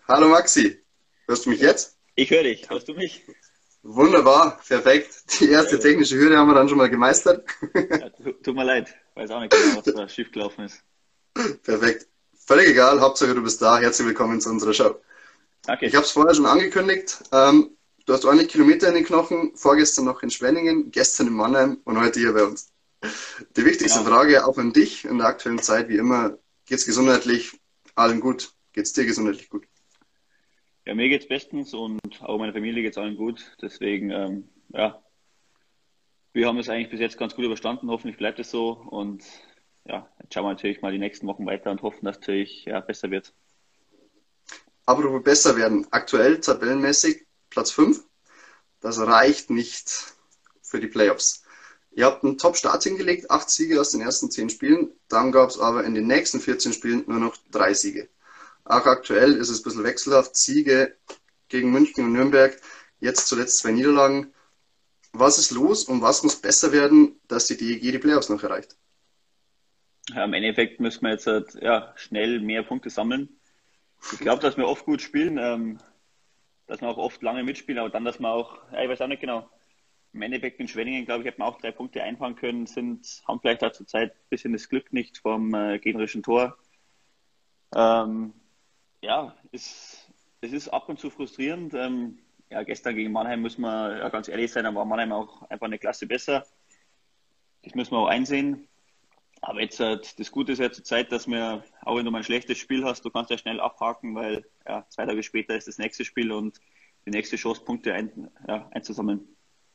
Hallo Maxi, hörst du mich jetzt? Ich höre dich. Hörst du mich? Wunderbar, perfekt. Die Sehr erste gut. technische Hürde haben wir dann schon mal gemeistert. Ja, tut mir leid. Weiß auch nicht genau, was da schief gelaufen ist. Perfekt. Völlig egal, Hauptsache du bist da. Herzlich willkommen zu unserer Show. Ich Danke. habe es vorher schon angekündigt. Du hast ordentlich Kilometer in den Knochen, vorgestern noch in Schwenningen, gestern in Mannheim und heute hier bei uns. Die wichtigste Genau. Frage auch an dich in der aktuellen Zeit, wie immer, geht's gesundheitlich allen gut? Geht's dir gesundheitlich gut? Ja, mir geht's bestens und auch meiner Familie geht's allen gut. Deswegen, ja, wir haben es eigentlich bis jetzt ganz gut überstanden. Hoffentlich bleibt es so. Und ja, jetzt schauen wir natürlich mal die nächsten Wochen weiter und hoffen, dass es natürlich ja, besser wird. Apropos besser werden. Aktuell tabellenmäßig Platz 5. Das reicht nicht für die Playoffs. Ihr habt einen Top-Start hingelegt, 8 Siege aus den ersten 10 Spielen. Dann gab es aber in den nächsten 14 Spielen nur noch 3 Siege. Auch aktuell ist es ein bisschen wechselhaft. Siege gegen München und Nürnberg, jetzt zuletzt 2 Niederlagen. Was ist los und was muss besser werden, dass die DEG die Playoffs noch erreicht? Ja, im Endeffekt müssen wir jetzt halt, ja, schnell mehr Punkte sammeln. Ich glaube, dass wir oft gut spielen, dass wir auch oft lange mitspielen, aber dann, dass wir auch, ja, ich weiß auch nicht genau. Im Endeffekt in Schwenningen, glaube ich, hätten wir auch 3 Punkte einfahren können, haben vielleicht auch zur Zeit ein bisschen das Glück nicht vom gegnerischen Tor. Ähm, ja, es ist ab und zu frustrierend. Ja, gestern gegen Mannheim müssen wir ja, ganz ehrlich sein, da war Mannheim auch einfach eine Klasse besser. Das müssen wir auch einsehen. Aber jetzt, das Gute ist ja zur Zeit, dass wir, auch wenn du mal ein schlechtes Spiel hast, du kannst ja schnell abhaken, weil ja, 2 Tage später ist das nächste Spiel und die nächste Chance, Punkte einzusammeln.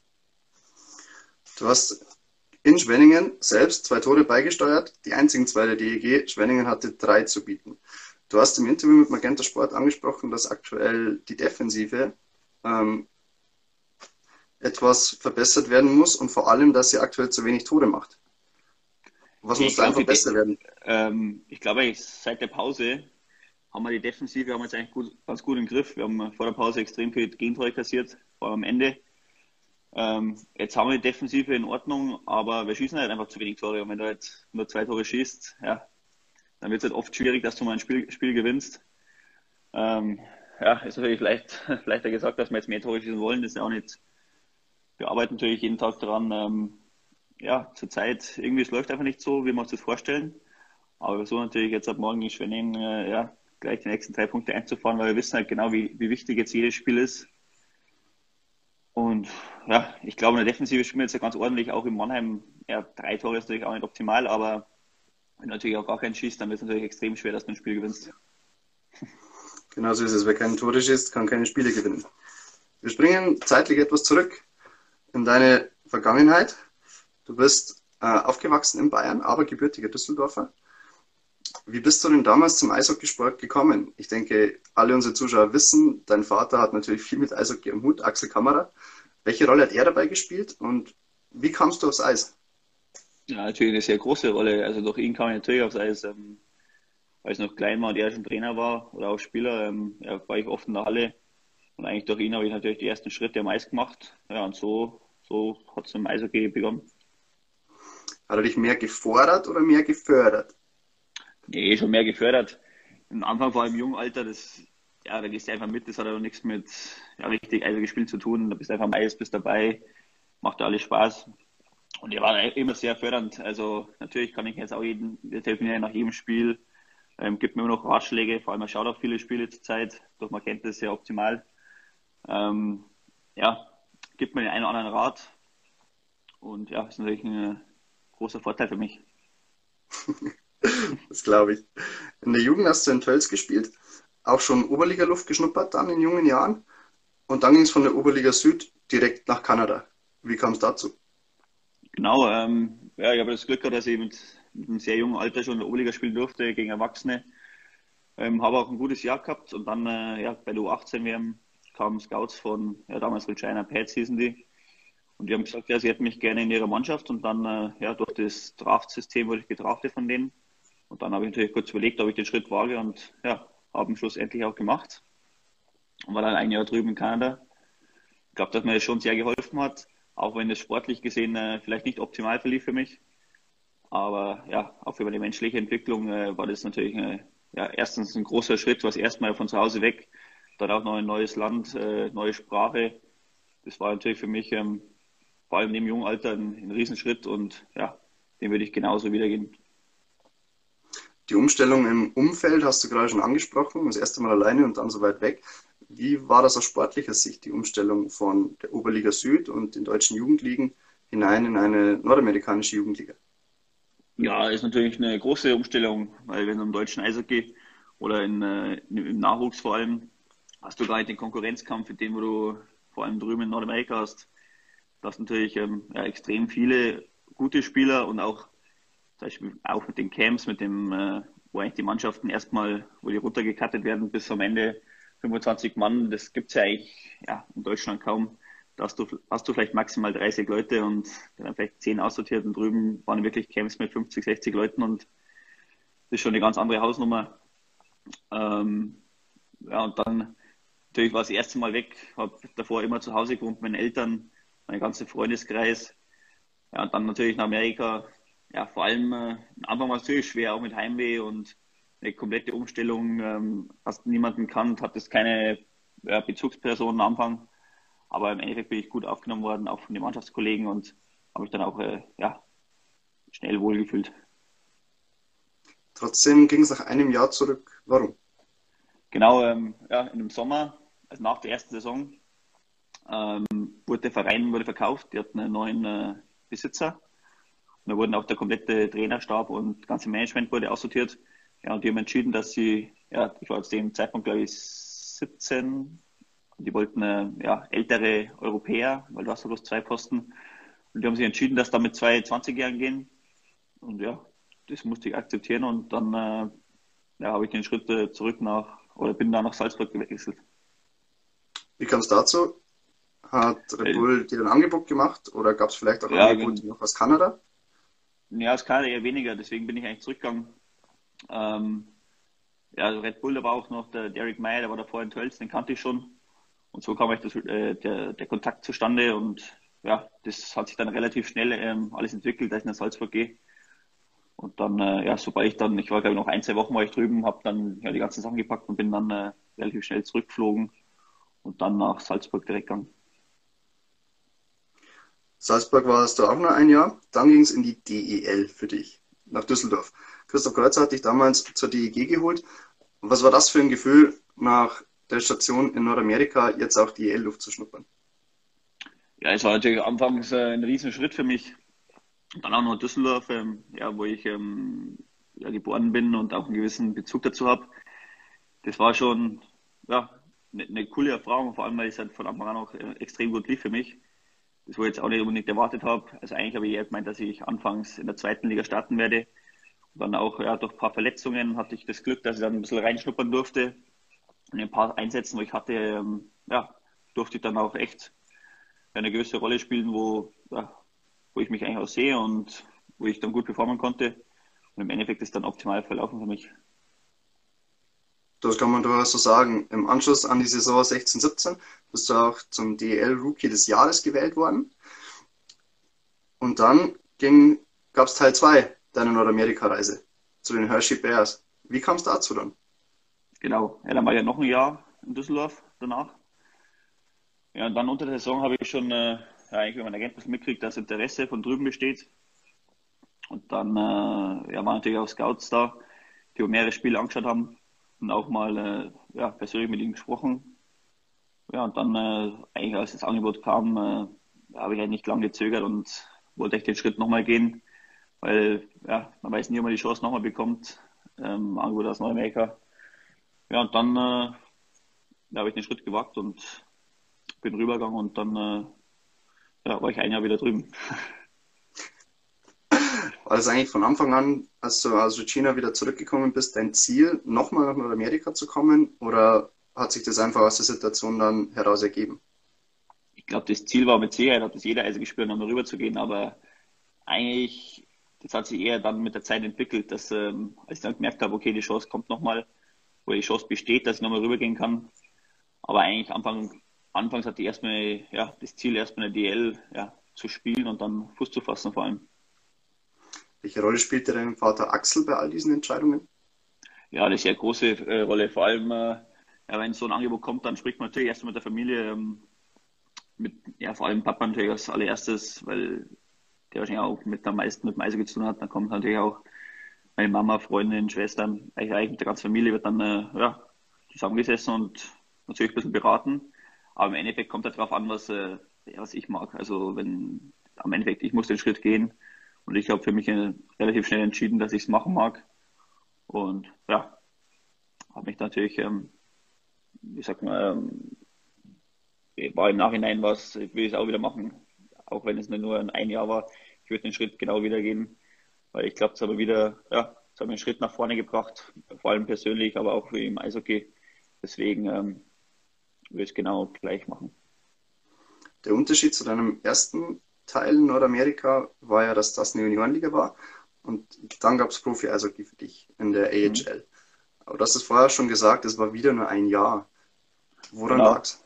Du hast in Schwenningen selbst 2 Tore beigesteuert, die einzigen 2 der DEG. Schwenningen hatte 3 zu bieten. Du hast im Interview mit Magenta Sport angesprochen, dass aktuell die Defensive ähm, etwas verbessert werden muss und vor allem, dass sie aktuell zu wenig Tore macht. Was Ich muss da einfach glaube, besser werden? ich glaube, seit der Pause haben wir die Defensive haben wir jetzt eigentlich ganz gut im Griff. Wir haben vor der Pause extrem viel Gegentore kassiert, vor allem am Ende. Jetzt haben wir die Defensive in Ordnung, aber wir schießen halt einfach zu wenig Tore. Und wenn du jetzt nur 2 Tore schießt, ja, dann wird es halt oft schwierig, dass du mal ein Spiel gewinnst. Ähm, ja, ist natürlich leichter gesagt, dass wir jetzt mehr Tore schießen wollen. Das ist ja auch nicht. Wir arbeiten natürlich jeden Tag daran. Ja, zurzeit irgendwie es läuft einfach nicht so, wie wir uns das vorstellen. Aber wir versuchen natürlich jetzt ab morgen in Schwenningen ja, gleich die nächsten 3 Punkte einzufahren, weil wir wissen halt genau, wie wichtig jetzt jedes Spiel ist. Und ja, ich glaube, in der Defensive spielen wir jetzt ja ganz ordentlich, auch in Mannheim. Ja, 3 Tore ist natürlich auch nicht optimal, aber wenn du natürlich auch gar keinen schießt, dann wird es natürlich extrem schwer, dass du ein Spiel gewinnst. Genauso ist es. Wer keine Tore schießt, kann keine Spiele gewinnen. Wir springen zeitlich etwas zurück in deine Vergangenheit. Du bist aufgewachsen in Bayern, aber gebürtiger Düsseldorfer. Wie bist du denn damals zum Eishockeysport gekommen? Ich denke, alle unsere Zuschauer wissen, dein Vater hat natürlich viel mit Eishockey am Hut, Axel Kammerer. Welche Rolle hat er dabei gespielt und wie kamst du aufs Eis? Ja, natürlich eine sehr große Rolle. Also durch ihn kam ich natürlich aufs Eis, weil ich noch klein war und er schon Trainer war oder auch Spieler, ja, war ich oft in der Halle. Und eigentlich durch ihn habe ich natürlich die ersten Schritte am Eis gemacht. Ja, und so hat es im Eishockey begonnen. Hat er dich mehr gefordert oder mehr gefördert? Nee, schon mehr gefördert. Am Anfang, vor allem im jungen Alter, ja, da gehst du einfach mit, das hat aber nichts mit ja, richtig Eishockey spielen zu tun. Da bist du einfach am Eis, bist dabei, macht dir alles Spaß. Und er war immer sehr fördernd. Also natürlich kann ich jetzt auch wir telefonieren nach jedem Spiel, gibt mir immer noch Ratschläge, vor allem er schaut auch viele Spiele zur Zeit, doch man kennt das sehr optimal. Ähm, ja, gibt mir den einen oder anderen Rat und ja, ist natürlich ein großer Vorteil für mich. Das glaube ich. In der Jugend hast du in Tölz gespielt, auch schon Oberliga-Luft geschnuppert dann in jungen Jahren. Und dann ging es von der Oberliga Süd direkt nach Kanada. Wie kam es dazu? Genau, ja, ich habe das Glück gehabt, dass ich mit einem sehr jungen Alter schon in der Oberliga spielen durfte gegen Erwachsene. Habe auch ein gutes Jahr gehabt und dann ja, bei der U18 WM kamen Scouts von, ja, damals Regina Pats hießen die. Und die haben gesagt, ja, sie hätten mich gerne in ihrer Mannschaft und dann ja, durch das Draft-System wurde ich gedraftet von denen. Und dann habe ich natürlich kurz überlegt, ob ich den Schritt wage und ja, haben schlussendlich auch gemacht. Und war dann ein Jahr drüben in Kanada. Ich glaube, dass mir das schon sehr geholfen hat, auch wenn es sportlich gesehen vielleicht nicht optimal verlief für mich. Aber ja, auch für meine menschliche Entwicklung war das natürlich ja, erstens ein großer Schritt, was erstmal von zu Hause weg, dann auch noch ein neues Land, neue Sprache. Das war natürlich für mich vor allem im jungen Alter ein Riesenschritt und ja, den würde ich genauso wieder gehen. Die Umstellung im Umfeld hast du gerade schon angesprochen, das erste Mal alleine und dann so weit weg. Wie war das aus sportlicher Sicht, die Umstellung von der Oberliga Süd und den deutschen Jugendligen hinein in eine nordamerikanische Jugendliga? Ja, ist natürlich eine große Umstellung, weil wenn du im deutschen Eishockey oder im Nachwuchs vor allem, hast du gar nicht den Konkurrenzkampf, mit dem du vor allem drüben in Nordamerika hast. Du hast natürlich ja, extrem viele gute Spieler und auch zum Beispiel auch mit den Camps, wo eigentlich die Mannschaften erstmal, wo die runtergekattet werden bis am Ende 25 Mann, das gibt's ja eigentlich ja, in Deutschland kaum. Da hast du vielleicht maximal 30 Leute und dann vielleicht 10 aussortiert und drüben waren wirklich Camps mit 50, 60 Leuten und das ist schon eine ganz andere Hausnummer. Ja, und dann natürlich war das erste Mal weg, habe davor immer zu Hause gewohnt, mit meinen Eltern, mein ganzer Freundeskreis. Ja, und dann natürlich nach Amerika. Ja, vor allem am Anfang war es natürlich schwer, auch mit Heimweh und eine komplette Umstellung. Hast niemanden kannt, hattest keine ja, Bezugsperson am Anfang. Aber im Endeffekt bin ich gut aufgenommen worden, auch von den Mannschaftskollegen und habe mich dann auch ja, schnell wohlgefühlt. Trotzdem ging es nach einem Jahr zurück. Warum? Genau, ja, in dem Sommer, also nach der ersten Saison, wurde der Verein verkauft. Die hatten einen neuen Besitzer. Und da wurden auch der komplette Trainerstab und das ganze Management wurde aussortiert. Ja, und die haben entschieden, dass sie, ja, ich war zu dem Zeitpunkt, glaube ich, 17, und die wollten ja, ältere Europäer, weil du hast ja bloß 2 Posten. Und die haben sich entschieden, dass da mit 2 20-Jährigen gehen. Und ja, das musste ich akzeptieren und dann ja, habe ich den Schritt zurück oder bin da nach Salzburg gewechselt. Wie kam es dazu? Hat Red Weil, Bull dir ein Angebot gemacht oder gab es vielleicht auch ja, Angebote noch aus Kanada? ja, es kann eher weniger, deswegen bin ich eigentlich zurückgegangen. Ähm, ja, also Red Bull, da war auch noch der Derek Meyer, der war davor in Tölz, den kannte ich schon. Und so kam eigentlich der Kontakt zustande und ja, das hat sich dann relativ schnell alles entwickelt, dass ich nach Salzburg gehe. Und dann, ja, sobald ich war glaube ich noch 1, 2 Wochen war ich drüben, habe dann ja die ganzen Sachen gepackt und bin dann relativ schnell zurückgeflogen und dann nach Salzburg direkt gegangen. Salzburg warst du auch nur ein Jahr. Dann ging es in die DEL für dich, nach Düsseldorf. Christoph Kreuzer hat dich damals zur DEG geholt. Was war das für ein Gefühl, nach der Station in Nordamerika jetzt auch die EL-Luft zu schnuppern? Ja, es war natürlich anfangs ein Riesenschritt für mich. Und dann auch noch Düsseldorf, ja, wo ich ja, geboren bin und auch einen gewissen Bezug dazu habe. Das war schon ja, eine coole Erfahrung, vor allem weil es halt von Anfang an auch extrem gut lief für mich. Das, wo ich jetzt auch nicht unbedingt erwartet habe. Also eigentlich habe ich eher gemeint, dass ich anfangs in der zweiten Liga starten werde. Und dann auch ja, durch ein paar Verletzungen hatte ich das Glück, dass ich dann ein bisschen reinschnuppern durfte. Und in ein paar Einsätzen, wo ich hatte, ja, durfte ich dann auch echt eine gewisse Rolle spielen, ja, wo ich mich eigentlich auch sehe und wo ich dann gut performen konnte. Und im Endeffekt ist dann optimal verlaufen für mich. Das kann man durchaus so sagen. Im Anschluss an die Saison 16/17 bist du auch zum DEL-Rookie des Jahres gewählt worden. Und dann gab es Teil 2 deiner Nordamerika-Reise zu den Hershey Bears. Wie kam es dazu dann? Genau, ja, dann war ich ja noch ein Jahr in Düsseldorf danach. Ja, und dann unter der Saison habe ich schon ja, eigentlich über mein Agent ein bisschen mitgekriegt, dass Interesse von drüben besteht. Und dann ja, waren natürlich auch Scouts da, die mehrere Spiele angeschaut haben und auch mal ja, persönlich mit ihnen gesprochen. Ja, und dann eigentlich als das Angebot kam, habe ich eigentlich nicht lange gezögert und wollte echt den Schritt nochmal gehen, weil ja, man weiß nie, ob man die Chance nochmal bekommt. Angebot aus Nordamerika. Ja, und dann ja, habe ich den Schritt gewagt und bin rübergegangen und dann ja, war ich ein Jahr wieder drüben. War das eigentlich von Anfang an, als du aus Regina wieder zurückgekommen bist, dein Ziel, nochmal nach Nordamerika zu kommen? Oder hat sich das einfach aus der Situation dann heraus ergeben? Ich glaube, das Ziel war mit Sicherheit, hat das jeder Eishockeyspieler, nochmal rüber zu gehen, aber eigentlich, das hat sich eher dann mit der Zeit entwickelt, dass als ich dann gemerkt habe, okay, die Chance kommt nochmal, wo die Chance besteht, dass ich nochmal rübergehen kann. Aber eigentlich anfangs hatte ich erstmal ja, das Ziel, erstmal eine DL ja, zu spielen und dann Fuß zu fassen vor allem. Welche Rolle spielte dein Vater Axel bei all diesen Entscheidungen? Ja, das ist ja eine große Rolle. Vor allem, ja, wenn so ein Angebot kommt, dann spricht man natürlich erst mit der Familie, mit, ja, vor allem Papa natürlich als allererstes, weil der wahrscheinlich auch mit am meisten mit dem Eishockey zu tun hat. Dann kommt natürlich auch meine Mama, Freundin, Schwestern, eigentlich mit der ganzen Familie wird dann ja, zusammengesessen und natürlich ein bisschen beraten. Aber im Endeffekt kommt halt darauf an, was ich mag. Also wenn am Endeffekt ich muss den Schritt gehen und ich habe für mich relativ schnell entschieden, dass ich es machen mag. Und ja, habe mich natürlich, wie sagt man, war im Nachhinein was, ich will es auch wieder machen, auch wenn es nur ein Jahr war. Ich würde den Schritt genau wieder gehen, weil ich glaube, es hat mir wieder, ja, es hat mir einen Schritt nach vorne gebracht, vor allem persönlich, aber auch im Eishockey. Deswegen würde ich es genau gleich machen. Der Unterschied zu deinem ersten Teil in Nordamerika war ja, dass das eine Juniorenliga war und dann gab es Profi-Eishockey für dich in der Mhm. AHL. Aber du hast es vorher schon gesagt, es war wieder nur ein Jahr. Woran Genau. lag's?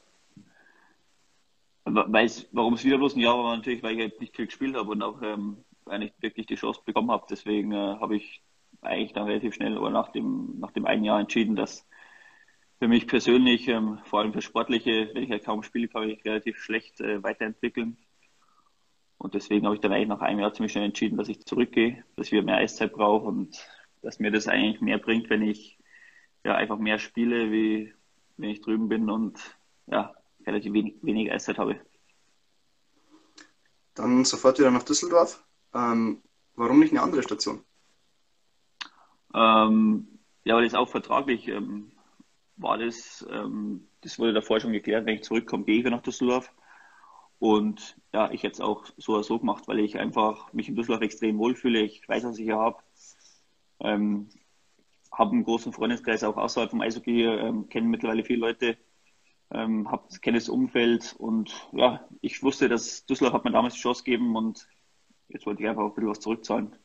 Warum es wieder bloß ein Jahr war, natürlich, weil ich halt nicht viel gespielt habe und auch weil ich nicht wirklich die Chance bekommen habe. Deswegen habe ich eigentlich dann relativ schnell oder nach dem einen Jahr entschieden, dass für mich persönlich, vor allem für Sportliche, wenn ich halt kaum spiele, kann ich relativ schlecht weiterentwickeln. Und deswegen habe ich dann eigentlich nach einem Jahr ziemlich schnell entschieden, dass ich zurückgehe, dass ich wieder mehr Eiszeit brauche und dass mir das eigentlich mehr bringt, wenn ich ja einfach mehr spiele, wie wenn ich drüben bin und ja, relativ wenig Eiszeit habe. Dann sofort wieder nach Düsseldorf. Warum nicht eine andere Station? Ja, weil das auch vertraglich war das wurde davor schon geklärt, wenn ich zurückkomme, gehe ich wieder nach Düsseldorf. Und ja, ich hätte es auch so oder so gemacht, weil ich einfach mich in Düsseldorf extrem wohlfühle. Ich weiß, was ich hier habe. Ähm, habe einen großen Freundeskreis auch außerhalb vom Eishockey, kenne mittlerweile viele Leute, kenne das Umfeld und ja, ich wusste, dass Düsseldorf hat mir damals die Chance gegeben und jetzt wollte ich einfach auch ein bisschen was zurückzahlen.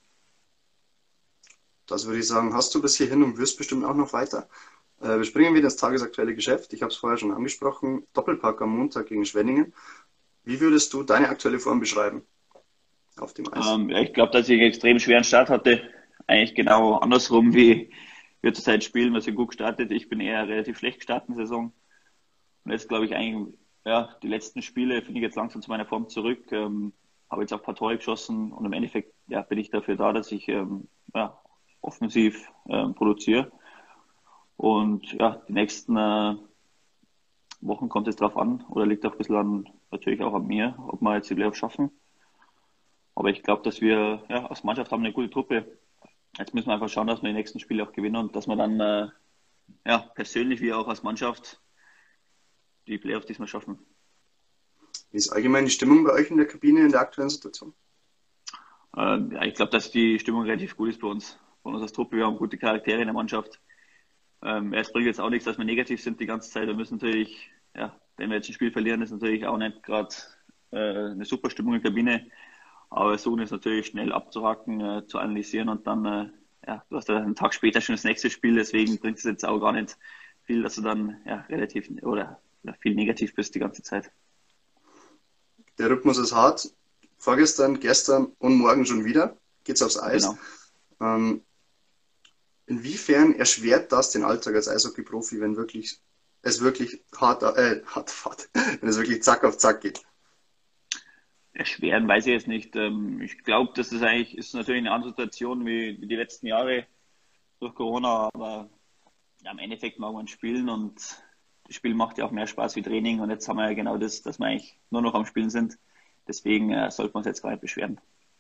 Das würde ich sagen, hast du bis hierhin und wirst bestimmt auch noch weiter. Wir springen wieder ins tagesaktuelle Geschäft. Ich habe es vorher schon angesprochen. Doppelpack am Montag gegen Schwenningen. Wie würdest du deine aktuelle Form beschreiben auf dem Eis? Ja, ich glaube, dass ich einen extrem schweren Start hatte. Eigentlich genau andersrum, wie wir zurzeit spielen. Wir sind gut gestartet. Ich bin eher relativ schlecht gestartet in der Saison. Und jetzt glaube ich eigentlich, ja, die letzten Spiele finde ich jetzt langsam zu meiner Form zurück. Habe jetzt auch ein paar Tore geschossen und im Endeffekt ja, bin ich dafür da, dass ich ja, offensiv produziere. Und ja, die nächsten Wochen kommt es drauf an oder liegt auch ein bisschen natürlich auch an mir, ob wir jetzt die Playoffs schaffen. Aber ich glaube, dass wir ja, als Mannschaft haben eine gute Truppe. Jetzt müssen wir einfach schauen, dass wir die nächsten Spiele auch gewinnen und dass wir dann ja, persönlich wie auch als Mannschaft die Playoffs diesmal schaffen. Wie ist allgemein die Stimmung bei euch in der Kabine in der aktuellen Situation? Ja, ich glaube, dass die Stimmung relativ gut ist bei uns als Truppe. Wir haben gute Charaktere in der Mannschaft. Es bringt jetzt auch nichts, dass wir negativ sind die ganze Zeit. Wir müssen natürlich, ja, wenn wir jetzt ein Spiel verlieren, ist natürlich auch nicht gerade eine super Stimmung in der Kabine. Aber wir versuchen es natürlich schnell abzuhaken, zu analysieren und dann, ja, du hast ja einen Tag später schon das nächste Spiel, deswegen bringt es jetzt auch gar nicht viel, dass du dann ja, relativ oder viel negativ bist die ganze Zeit. Der Rhythmus ist hart. Vorgestern, gestern und morgen schon wieder geht's aufs Eis. Genau. Ähm, Inwiefern erschwert das den Alltag als Eishockey-Profi, wenn es wirklich hart, wenn es wirklich zack auf zack geht? Erschweren weiß ich jetzt nicht. Ich glaube, das ist eigentlich ist natürlich eine andere Situation wie die letzten Jahre durch Corona, aber ja, im Endeffekt mag man spielen und das Spiel macht ja auch mehr Spaß wie Training und jetzt haben wir ja genau das, dass wir eigentlich nur noch am Spielen sind. Deswegen sollte man uns jetzt gar nicht beschweren.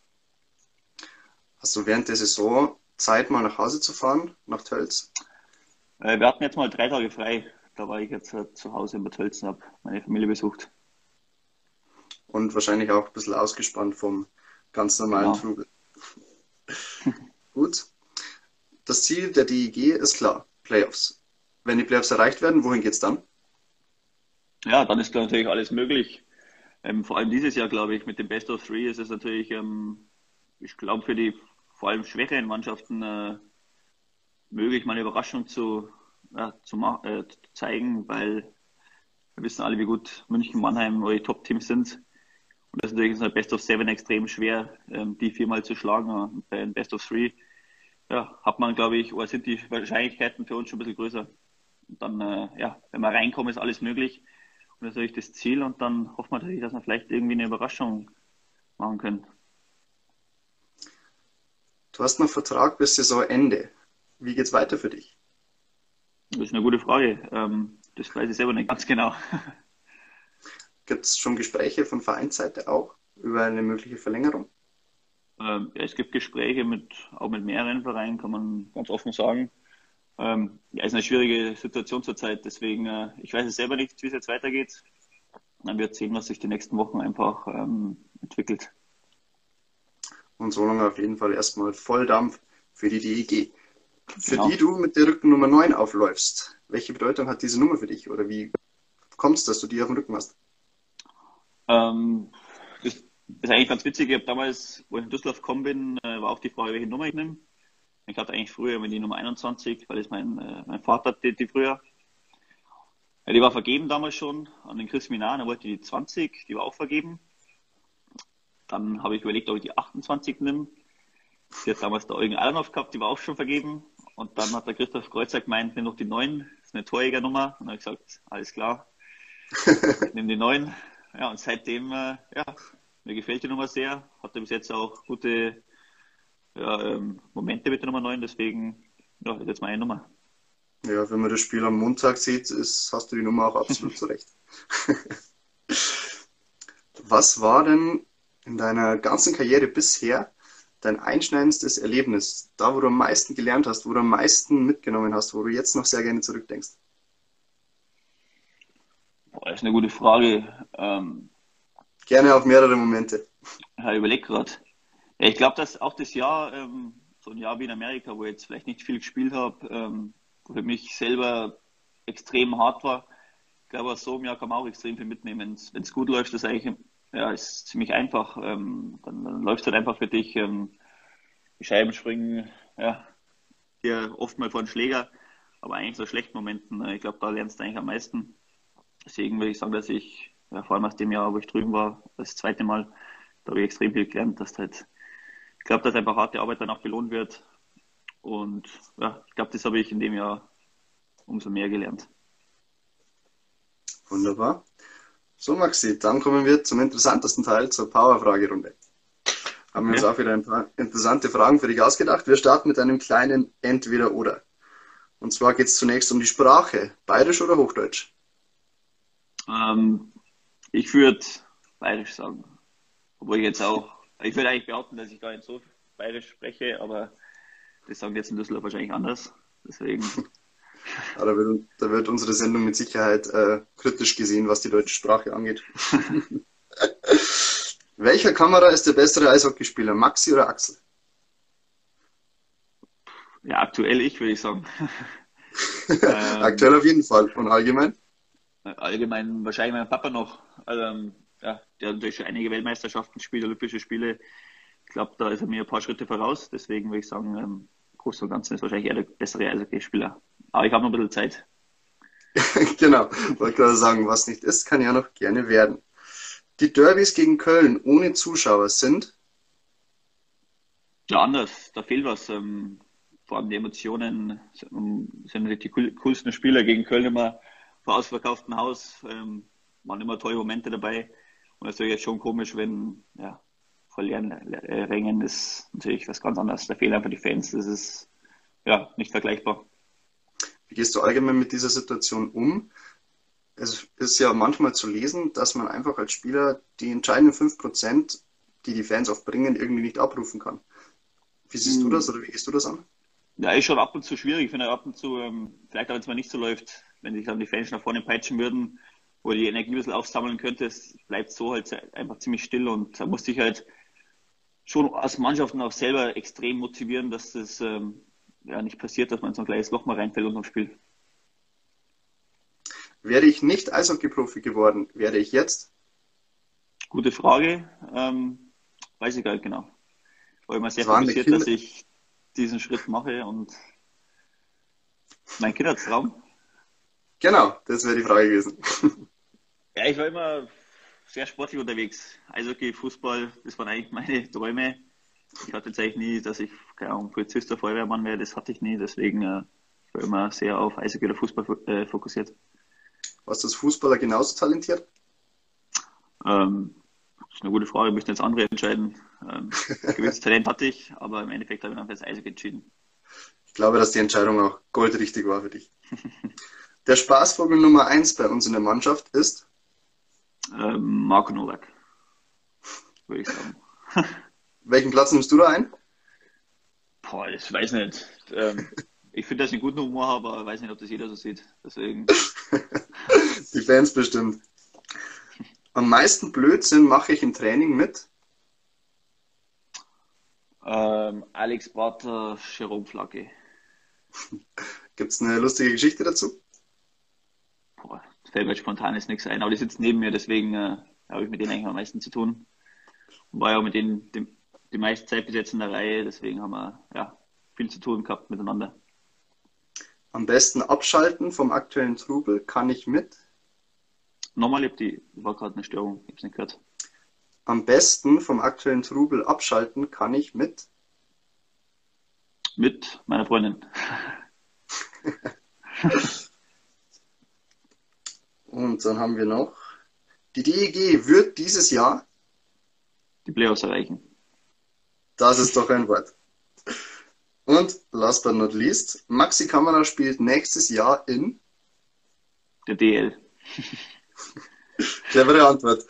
Hast du während der Saison Zeit, mal nach Hause zu fahren, nach Tölz? Wir hatten jetzt mal 3 Tage frei. Da war ich jetzt zu Hause in Bad Tölzen, habe meine Familie besucht. Und wahrscheinlich auch ein bisschen ausgespannt vom ganz normalen Genau. Trubel. Gut. Das Ziel der DEG ist klar, Playoffs. Wenn die Playoffs erreicht werden, wohin geht's dann? Ja, dann ist natürlich alles möglich. Vor allem dieses Jahr, glaube ich, mit dem Best of Three ist es natürlich, ich glaube, für die vor allem schwächeren Mannschaften möglich, mal eine Überraschung zu zeigen, weil wir wissen alle, wie gut München, Mannheim eure Top-Teams sind. Und das ist natürlich so ein Best of Seven extrem schwer, die viermal zu schlagen bei einem Best of Three. ja, hat man, glaube ich, oder sind die Wahrscheinlichkeiten für uns schon ein bisschen größer. Und dann, ja, wenn wir reinkommen, ist alles möglich. Und das ist natürlich das Ziel. Und dann hoffen wir natürlich, dass wir vielleicht irgendwie eine Überraschung machen können. Du hast noch Vertrag bis Saisonende. Wie geht's weiter für dich? Das ist eine gute Frage. Das weiß ich selber nicht ganz genau. Gibt es schon Gespräche von Vereinsseite auch über eine mögliche Verlängerung? Ja, es gibt Gespräche auch mit mehreren Vereinen, kann man ganz offen sagen. Ja, ist eine schwierige Situation zurzeit, deswegen, ich weiß es selber nicht, wie es jetzt weitergeht. Man wird sehen, was sich die nächsten Wochen einfach entwickelt. Und so lange auf jeden Fall erstmal Volldampf für die DEG. Für Genau. die du mit der Rückennummer 9 aufläufst. Welche Bedeutung hat diese Nummer für dich? Oder wie kommt es, dass du die auf dem Rücken hast? Das ist eigentlich ganz witzig. Ich habe damals, wo ich in Düsseldorf gekommen bin, war auch die Frage, welche Nummer ich nehme. Ich hatte eigentlich früher immer die Nummer 21, weil das mein Vater die früher. Ja, die war vergeben damals schon an den Chris Minar, er wollte die 20, die war auch vergeben. Dann habe ich überlegt, ob ich die 28 nehme. Die hat damals der Eugen Alanov gehabt, die war auch schon vergeben. Und dann hat der Christoph Kreuzer gemeint, nimm noch die 9, das ist eine Torjägernummer. Und dann habe ich gesagt, alles klar, ich nehme die 9. Ja, und seitdem, ja, mir gefällt die Nummer sehr. Hatte bis jetzt auch gute ja, Momente mit der Nummer 9, deswegen, ja, ist jetzt meine Nummer. Ja, wenn man das Spiel am Montag sieht, hast du die Nummer auch absolut zurecht. Was war denn in deiner ganzen Karriere bisher dein einschneidendstes Erlebnis? Da, wo du am meisten gelernt hast, wo du am meisten mitgenommen hast, wo du jetzt noch sehr gerne zurückdenkst? Boah, das ist eine gute Frage. Gerne auf mehrere Momente. Ja, ich überlege gerade. Ja, ich glaube, dass auch das Jahr, so ein Jahr wie in Amerika, wo ich jetzt vielleicht nicht viel gespielt habe, für mich selber extrem hart war. Ich glaube, aus so einem Jahr kann man auch extrem viel mitnehmen. Wenn es gut läuft, ist eigentlich, ja, ist ziemlich einfach. Dann läuft es halt einfach für dich. Die Scheiben springen, ja, dir oft mal vor den Schläger, aber eigentlich so schlechten Momenten, ich glaube, da lernst du eigentlich am meisten. Deswegen würde ich sagen, dass ich, ja, vor allem aus dem Jahr, wo ich drüben war, das zweite Mal, da habe ich extrem viel gelernt, dass halt, ich glaube, dass einfach harte Arbeit danach belohnt wird. Und ja, ich glaube, das habe ich in dem Jahr umso mehr gelernt. Wunderbar. So, Maxi, dann kommen wir zum interessantesten Teil, zur Power-Fragerunde. Haben wir uns Okay. auch wieder ein paar interessante Fragen für dich ausgedacht. Wir starten mit einem kleinen Entweder-Oder. Und zwar geht es zunächst um die Sprache. Bayerisch oder Hochdeutsch? Ähm, Ich würde bayerisch sagen. Obwohl ich jetzt auch, ich würde eigentlich behaupten, dass ich gar nicht so bayerisch spreche, aber das sagen jetzt in Düsseldorf wahrscheinlich anders. Deswegen, Ja, da wird unsere Sendung mit Sicherheit kritisch gesehen, was die deutsche Sprache angeht. Welcher Kamera ist der bessere Eishockeyspieler, Maxi oder Axel? ja, aktuell ich, würde ich sagen. Aktuell Ähm, auf jeden Fall. Und allgemein? Allgemein wahrscheinlich mein Papa noch. Also, ja, der hat natürlich schon einige Weltmeisterschaften gespielt, Olympische Spiele. Ich glaube, da ist er mir ein paar Schritte voraus. Deswegen würde ich sagen, im Großen und Ganzen ist wahrscheinlich er der bessere Eishockeyspieler. Aber ich habe noch ein bisschen Zeit. Genau. Wollte gerade sagen, was nicht ist, kann ja noch gerne werden. Die Derbys gegen Köln ohne Zuschauer sind. Ja, anders. Da fehlt was. Vor allem die Emotionen sind natürlich die coolsten Spieler gegen Köln immer vor ausverkauftem Haus. Waren immer tolle Momente dabei. Und es ist jetzt schon komisch, wenn ja, vor leeren Rängen ist natürlich was ganz anderes. Da fehlen einfach die Fans. Das ist ja nicht vergleichbar. Wie gehst du allgemein mit dieser Situation um? Es ist ja manchmal zu lesen, dass man einfach als Spieler die entscheidenden 5%, die die Fans oft bringen, irgendwie nicht abrufen kann. Wie siehst du Hm, das oder wie gehst du das an? Ja, ist schon ab und zu schwierig. Ich finde ab und zu, vielleicht auch wenn es mal nicht so läuft, wenn sich dann die Fans nach vorne peitschen würden, wo die Energie ein bisschen aufsammeln könnte, es bleibt so halt einfach ziemlich still und da musste ich halt schon als Mannschaften auch selber extrem motivieren, dass das ja nicht passiert, dass man in so ein kleines Loch mal reinfällt unterm Spiel. Wäre ich nicht Eishockey-Profi geworden, wäre ich jetzt? Gute Frage. Weiß ich gar nicht genau. War immer Es sehr waren die fokussiert, dass Kinder. ich diesen Schritt mache und mein Kindheitstraum. Genau, das wäre die Frage gewesen. Ja, ich war immer sehr sportlich unterwegs. Eishockey, Fußball, das waren eigentlich meine Träume. Ich hatte jetzt eigentlich nie, dass ich, keine Ahnung, Polizist oder Feuerwehrmann wäre, das hatte ich nie, deswegen ich war immer sehr auf Eishockey oder Fußball fokussiert. Warst du als Fußballer genauso talentiert? Das ist eine gute Frage, müssten jetzt andere entscheiden. Gewisses Talent hatte ich, aber im Endeffekt habe ich dann für das Eishockey entschieden. Ich glaube, dass die Entscheidung auch goldrichtig war für dich. Der Spaßvogel Nummer 1 bei uns in der Mannschaft ist? Marco Nowak, würde ich sagen. Welchen Platz nimmst du da ein? Boah, ich weiß nicht. Ich finde, dass ich einen guten Humor habe, aber ich weiß nicht, ob das jeder so sieht. Deswegen. Die Fans bestimmt. Am meisten Blödsinn mache ich im Training mit? Alex Barter, Jerome Flacke. Gibt es eine lustige Geschichte dazu? Boah, fällt mir jetzt spontan jetzt nichts ein, aber die sitzen neben mir, deswegen habe ich mit denen eigentlich am meisten zu tun. Und war ja auch mit denen die meiste Zeit bis jetzt in der Reihe, deswegen haben wir ja viel zu tun gehabt miteinander. Am besten abschalten vom aktuellen Trubel kann ich mit? Nochmal, war gerade eine Störung, ich habe es nicht gehört. Am besten vom aktuellen Trubel abschalten kann ich mit? Mit meiner Freundin. Und dann haben wir noch, die DEG wird dieses Jahr? Die Playoffs erreichen. Das ist doch ein Wort. Und last but not least, Maxi Kammerer spielt nächstes Jahr in? Der DL. Clevere Antwort.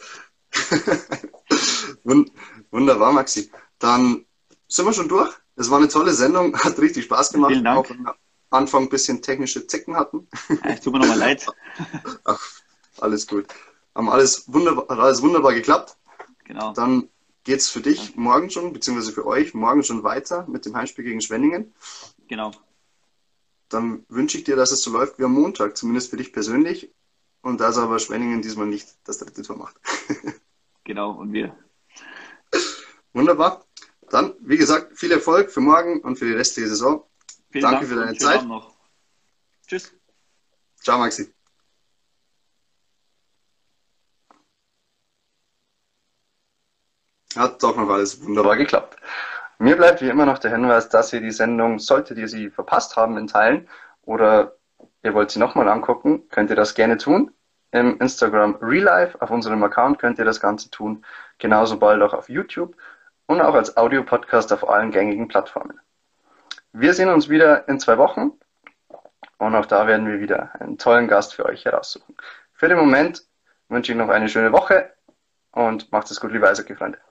Wunderbar, Maxi. Dann sind wir schon durch. Es war eine tolle Sendung, hat richtig Spaß gemacht. Vielen Dank. Auch wenn wir am Anfang ein bisschen technische Zicken hatten. Ja, es tut mir nochmal leid. Ach, alles gut. Haben alles wunderbar geklappt. Genau. Dann geht es für dich morgen schon, beziehungsweise für euch morgen schon weiter mit dem Heimspiel gegen Schwenningen. Genau. Dann wünsche ich dir, dass es so läuft wie am Montag, zumindest für dich persönlich. Und dass aber Schwenningen diesmal nicht das dritte Tor macht. Genau, und wir. Wunderbar. Dann, wie gesagt, viel Erfolg für morgen und für die restliche Saison. Vielen Danke Dank für deine und schönen Zeit. Abend noch. Tschüss. Ciao, Maxi. Hat doch noch alles wunderbar geklappt. Mir bleibt wie immer noch der Hinweis, dass ihr die Sendung, solltet ihr sie verpasst haben in Teilen oder ihr wollt sie nochmal angucken, könnt ihr das gerne tun. Im Instagram Relive, auf unserem Account könnt ihr das Ganze tun. Genauso bald auch auf YouTube und auch als Audio-Podcast auf allen gängigen Plattformen. Wir sehen uns wieder in 2 Wochen und auch da werden wir wieder einen tollen Gast für euch heraussuchen. Für den Moment wünsche ich noch eine schöne Woche und macht es gut, liebe Eishockey-Freunde.